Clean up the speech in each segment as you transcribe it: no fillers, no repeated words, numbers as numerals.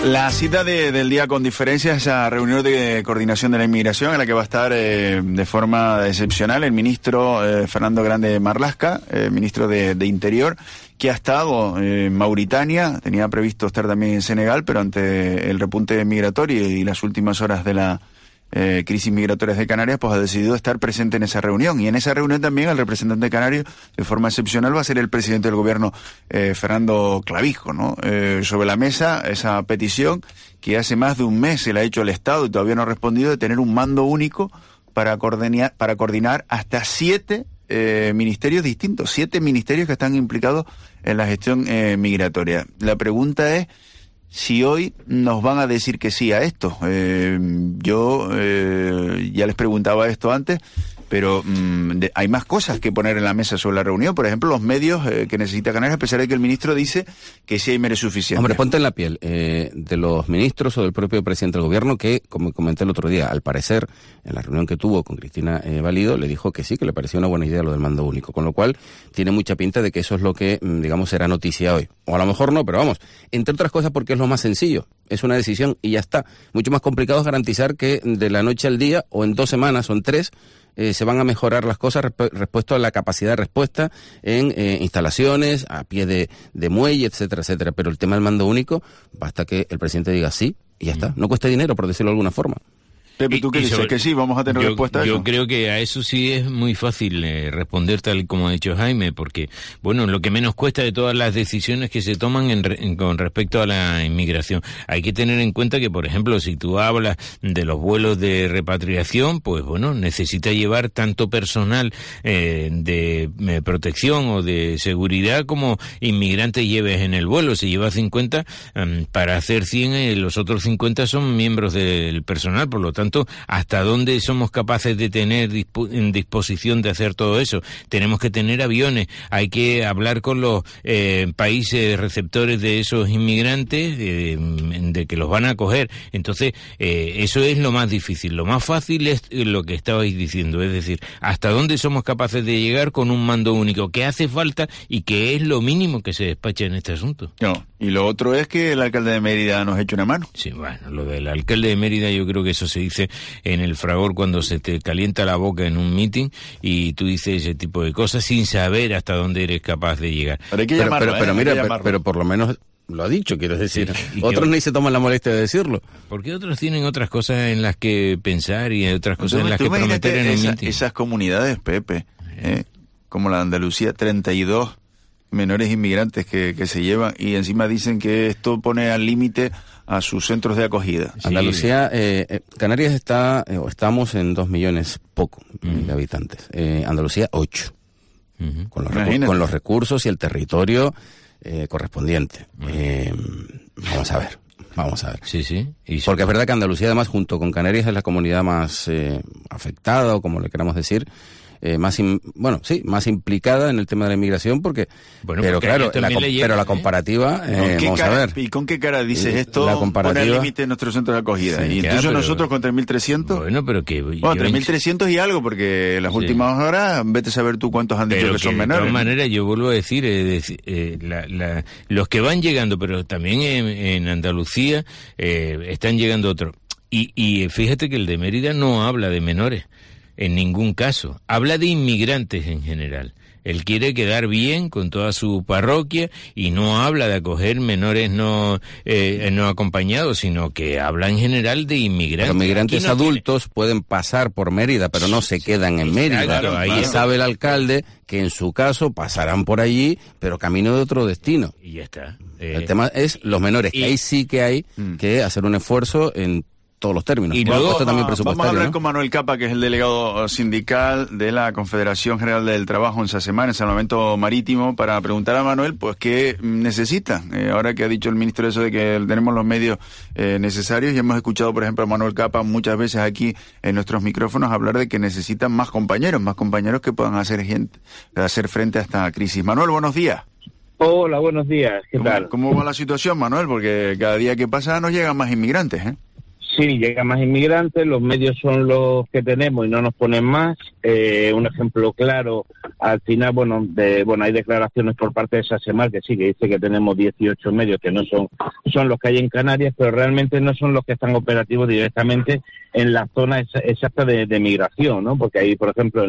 La cita del día con diferencia es esa reunión de coordinación de la inmigración en la que va a estar de forma excepcional el ministro Fernando Grande Marlaska, ministro de Interior, que ha estado en Mauritania, tenía previsto estar también en Senegal, pero ante el repunte migratorio y las últimas horas de la crisis migratorias de Canarias, pues ha decidido estar presente en esa reunión. Y en esa reunión también el representante canario, de forma excepcional, va a ser el presidente del gobierno, Fernando Clavijo, ¿no? Sobre la mesa, esa petición que hace más de un mes se le ha hecho al Estado y todavía no ha respondido, de tener un mando único para coordinar hasta 7 ministerios distintos, 7 ministerios que están implicados en la gestión migratoria. La pregunta es si hoy nos van a decir que sí a esto. Yo ya les preguntaba esto antes, pero hay más cosas que poner en la mesa sobre la reunión. Por ejemplo, los medios que necesita Canarias, a pesar de que el ministro dice que sí hay medios suficientes. Hombre, ponte en la piel de los ministros o del propio presidente del gobierno que, como comenté el otro día, al parecer, en la reunión que tuvo con Cristina Valido, le dijo que sí, que le parecía una buena idea lo del mando único. Con lo cual, tiene mucha pinta de que eso es lo que, digamos, será noticia hoy. O a lo mejor no, pero vamos, entre otras cosas porque es lo más sencillo. Es una decisión y ya está. Mucho más complicado es garantizar que de la noche al día, o en 2 semanas o en 3, se van a mejorar las cosas respecto a la capacidad de respuesta en instalaciones, a pie de muelle, etcétera, etcétera. Pero el tema del mando único, basta que el presidente diga sí y ya está. No cuesta dinero, por decirlo de alguna forma. Pepe, ¿tú qué dices? ¿Que sí? ¿Vamos a tener respuesta a eso? Yo creo que a eso sí es muy fácil responder tal como ha dicho Jaime, porque, bueno, lo que menos cuesta de todas las decisiones que se toman con respecto a la inmigración. Hay que tener en cuenta que, por ejemplo, si tú hablas de los vuelos de repatriación, pues, bueno, necesita llevar tanto personal de protección o de seguridad como inmigrantes lleves en el vuelo. Si lleva 50, para hacer 100, los otros 50 son miembros del personal, por lo tanto, ¿hasta dónde somos capaces de tener en disposición de hacer todo eso? Tenemos que tener aviones, hay que hablar con los países receptores de esos inmigrantes, de que los van a acoger. Entonces, eso es lo más difícil. Lo más fácil es lo que estabais diciendo, es decir, ¿hasta dónde somos capaces de llegar con un mando único? ¿Qué hace falta y qué es lo mínimo que se despacha en este asunto? No, y lo otro es que el alcalde de Mérida nos eche una mano. Sí, bueno, lo del alcalde de Mérida yo creo que eso se dice en el fragor cuando se te calienta la boca en un meeting y tú dices ese tipo de cosas sin saber hasta dónde eres capaz de llegar. Pero hay que llamarlo, pero mira, pero por lo menos lo ha dicho, quiero decir. Sí, otros ni se toman la molestia de decirlo. Porque otros tienen otras cosas en las que pensar y otras cosas en las que prometer en un meeting. Esas comunidades, Pepe, como la de Andalucía, 32 menores inmigrantes que se llevan y encima dicen que esto pone al límite a sus centros de acogida. Sí. Andalucía, Canarias estamos en 2 millones poco de habitantes. Andalucía 8, con los recursos y el territorio correspondiente. Vamos a ver. Sí. Porque es verdad que Andalucía, además, junto con Canarias, es la comunidad más afectada, o como le queramos decir, más implicada en el tema de la inmigración, porque pero claro, pero la comparativa, vamos a ver. ¿Y con qué cara dices esto? La comparativa pone el límite en nuestros centros de acogida. Sí, y entonces nosotros con 3.300. Bueno, pero que 3.300 y algo, porque las últimas horas, vete a saber tú cuántos han dicho que son menores. De todas maneras, yo vuelvo a decir, los que van llegando, pero también en Andalucía están llegando otros. Y fíjate que el de Mérida no habla de menores. En ningún caso. Habla de inmigrantes en general. Él quiere quedar bien con toda su parroquia y no habla de acoger menores no acompañados, sino que habla en general de inmigrantes. Los inmigrantes adultos pueden pasar por Mérida, pero no se quedan en Mérida. Claro, ahí sabe el alcalde que en su caso pasarán por allí, pero camino de otro destino. Y ya está. El tema es los menores, que ahí sí que hay que hacer un esfuerzo en todos los términos. Y luego también presupuestario, vamos a hablar con Manuel Capa, que es el delegado sindical de la Confederación General del Trabajo en Sasemar, en Salvamento Marítimo, para preguntar a Manuel, pues, qué necesita. Ahora que ha dicho el ministro eso de que tenemos los medios necesarios, y hemos escuchado, por ejemplo, a Manuel Capa muchas veces aquí en nuestros micrófonos hablar de que necesitan más compañeros que puedan hacer frente a esta crisis. Manuel, buenos días. Hola, buenos días. ¿Qué tal? ¿Cómo va la situación, Manuel? Porque cada día que pasa nos llegan más inmigrantes, ¿eh? Sí, Sí, llegan más inmigrantes, los medios son los que tenemos y no nos ponen más. Un ejemplo claro, al final, hay declaraciones por parte de SASEMAR que sí, que dice que tenemos 18 medios que no son los que hay en Canarias, pero realmente no son los que están operativos directamente en la zona exacta de migración, ¿no? Porque ahí, por ejemplo,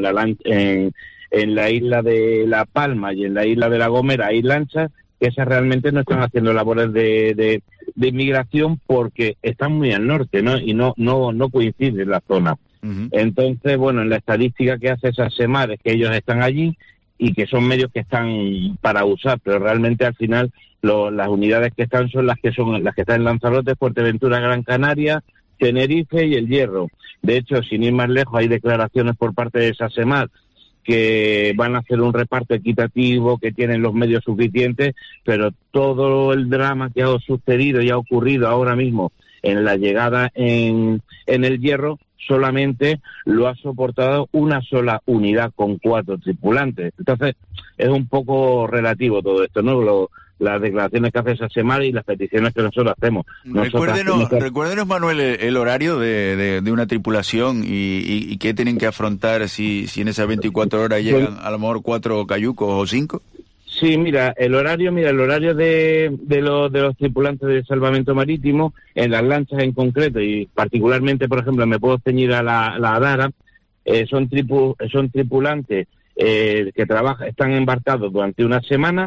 en la isla de La Palma y en la isla de La Gomera hay lanchas que esas realmente no están haciendo labores de inmigración porque están muy al norte, ¿no? Y no coincide la zona. Uh-huh. Entonces, en la estadística que hace SASEMAR es que ellos están allí y que son medios que están para usar, pero realmente al final las unidades que están son las que están en Lanzarote, Fuerteventura, Gran Canaria, Tenerife y El Hierro. De hecho, sin ir más lejos, hay declaraciones por parte de SASEMAR que van a hacer un reparto equitativo, que tienen los medios suficientes, pero todo el drama que ha sucedido y ha ocurrido ahora mismo en la llegada en El Hierro, solamente lo ha soportado una sola unidad con 4 tripulantes. Entonces, es un poco relativo todo esto, ¿no? Las declaraciones que hace SASEMAR y las peticiones que nosotros hacemos. Recuérdenos, Manuel, el horario de una tripulación y qué tienen que afrontar si en esas 24 horas llegan a lo mejor 4 cayucos o 5. Sí, el horario de los tripulantes de salvamento marítimo, en las lanchas en concreto, y particularmente, por ejemplo, me puedo ceñir a la Adara, son tripulantes que están embarcados durante una semana,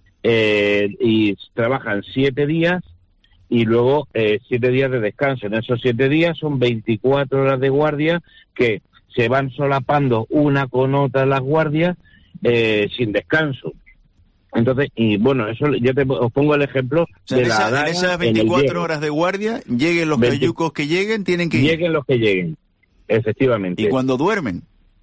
y trabajan 7 días y luego 7 días de descanso. En esos 7 días son 24 horas de guardia que se van solapando una con otra las guardias sin descanso. Entonces, eso yo os pongo el ejemplo de la Adara. En esas 24 horas de guardia, lleguen los cayucos que lleguen, tienen que ir. Lleguen los que lleguen, efectivamente. ¿Y cuando duermen?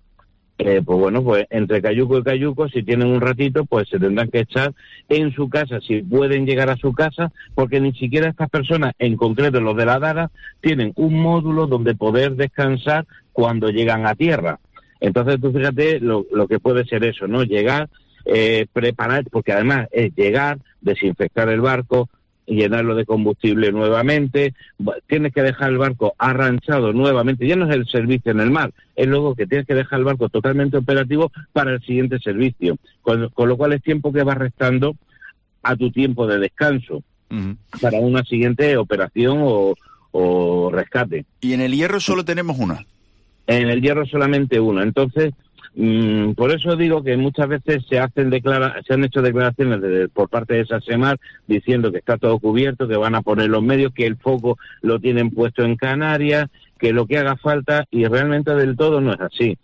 Pues entre cayuco y cayuco, si tienen un ratito, pues se tendrán que echar en su casa, si pueden llegar a su casa, porque ni siquiera estas personas, en concreto los de la Adara, tienen un módulo donde poder descansar cuando llegan a tierra. Entonces tú fíjate lo que puede ser eso, ¿no? Llegar, preparar, porque además es llegar, desinfectar el barco, llenarlo de combustible nuevamente, tienes que dejar el barco arranchado nuevamente, ya no es el servicio en el mar, es luego que tienes que dejar el barco totalmente operativo para el siguiente servicio, con lo cual es tiempo que va restando a tu tiempo de descanso, uh-huh, para una siguiente operación o rescate. ¿Y en El Hierro solo tenemos una? En El Hierro solamente una, entonces por eso digo que muchas veces se han hecho declaraciones por parte de SASEMAR diciendo que está todo cubierto, que van a poner los medios, que el foco lo tienen puesto en Canarias, que lo que haga falta, y realmente del todo no es así.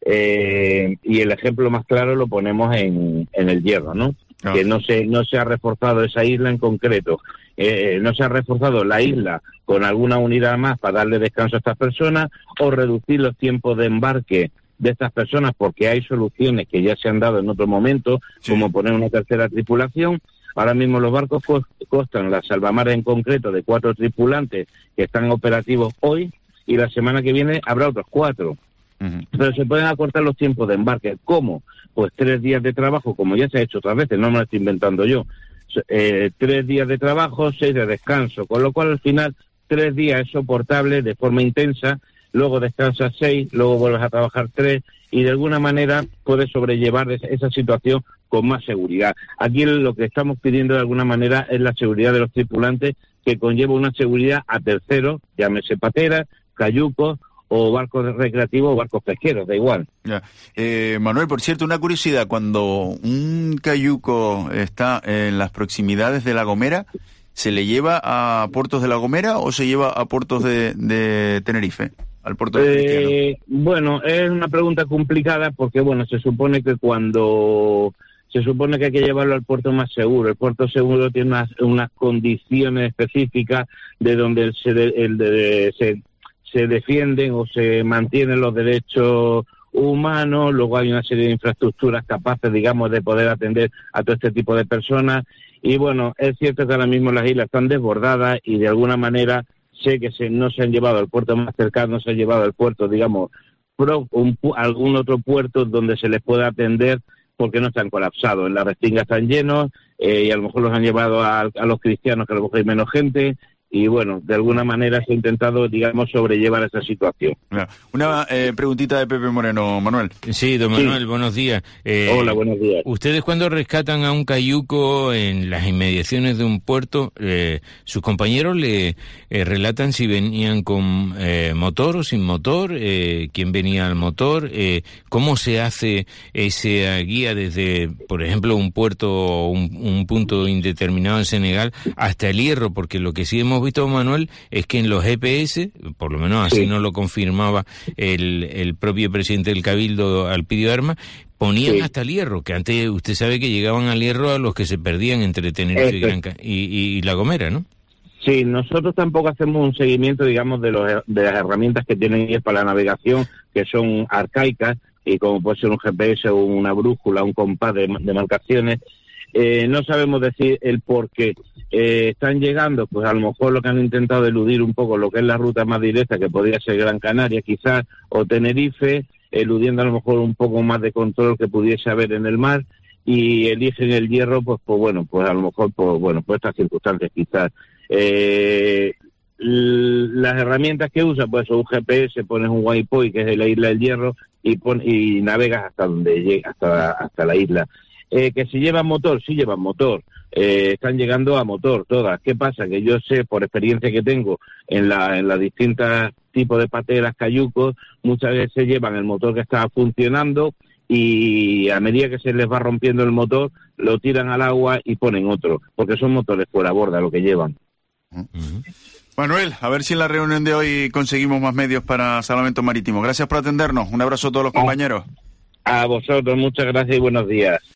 Y el ejemplo más claro lo ponemos en El Hierro, ¿no? Ah. Que no se ha reforzado esa isla en concreto. No se ha reforzado la isla con alguna unidad más para darle descanso a estas personas o reducir los tiempos de embarque de estas personas, porque hay soluciones que ya se han dado en otro momento, sí, como poner una tercera tripulación. Ahora mismo los barcos constan, la Salvamar en concreto, de 4 tripulantes que están operativos hoy, y la semana que viene habrá otros 4. Uh-huh. Pero se pueden acortar los tiempos de embarque. ¿Cómo? Pues 3 días de trabajo, como ya se ha hecho otras veces, no me lo estoy inventando yo. 3 días de trabajo, 6 de descanso, con lo cual al final 3 días es soportable de forma intensa, luego descansas 6, luego vuelves a trabajar 3, y de alguna manera puedes sobrellevar esa situación con más seguridad. Aquí lo que estamos pidiendo de alguna manera es la seguridad de los tripulantes, que conlleva una seguridad a terceros, llámese pateras, cayucos o barcos recreativos o barcos pesqueros, da igual. Ya. Manuel, por cierto, una curiosidad, cuando un cayuco está en las proximidades de La Gomera, ¿se le lleva a puertos de La Gomera o se lleva a puertos de Tenerife? Al puerto de Cristiano. Es una pregunta complicada porque, se supone que hay que llevarlo al puerto más seguro. El puerto seguro tiene unas condiciones específicas de donde se defienden o se mantienen los derechos humanos. Luego hay una serie de infraestructuras capaces, digamos, de poder atender a todo este tipo de personas. Y es cierto que ahora mismo las islas están desbordadas y de alguna manera sé que no se han llevado al puerto más cercano, se han llevado al puerto, digamos, algún otro puerto donde se les pueda atender porque no están colapsados. En la Restinga están llenos, y a lo mejor los han llevado a los cristianos, que a lo mejor hay menos gente, y bueno, de alguna manera se ha intentado, digamos, sobrellevar esa situación. Una preguntita de Pepe Moreno, Manuel. Sí, don Manuel, buenos días. Hola, buenos días. Ustedes cuando rescatan a un cayuco en las inmediaciones de un puerto, sus compañeros le relatan si venían con motor o sin motor, quién venía al motor, cómo se hace esa guía desde, por ejemplo, un puerto, un punto indeterminado en Senegal hasta el Hierro, porque lo que sí hemos visto, Manuel, es que en los GPS, por lo menos así nos lo confirmaba el propio presidente del Cabildo, Alpidio Armas, ponían hasta el Hierro, que antes usted sabe que llegaban al Hierro a los que se perdían entre Tenerife y La Gomera, ¿no? Sí, nosotros tampoco hacemos un seguimiento, digamos, de las herramientas que tienen ellos para la navegación, que son arcaicas, y como puede ser un GPS o una brújula, un compás de marcaciones. No sabemos decir el por qué están llegando, pues a lo mejor lo que han intentado eludir un poco lo que es la ruta más directa, que podría ser Gran Canaria quizás, o Tenerife, eludiendo a lo mejor un poco más de control que pudiese haber en el mar, y eligen el Hierro, pues bueno, pues a lo mejor por estas circunstancias quizás. Las herramientas que usa, pues un GPS, pones un waypoint, que es de la isla del Hierro, y navegas hasta donde llega, hasta la isla. Que si llevan motor, sí llevan motor, están llegando a motor todas. ¿Qué pasa? Que yo sé, por experiencia que tengo en las distintas tipos de pateras, cayucos, muchas veces llevan el motor que está funcionando y a medida que se les va rompiendo el motor, lo tiran al agua y ponen otro, porque son motores fuera borda lo que llevan. Manuel, a ver si en la reunión de hoy conseguimos más medios para salvamento marítimo. Gracias por atendernos. Un abrazo a todos los compañeros. A vosotros, muchas gracias y buenos días.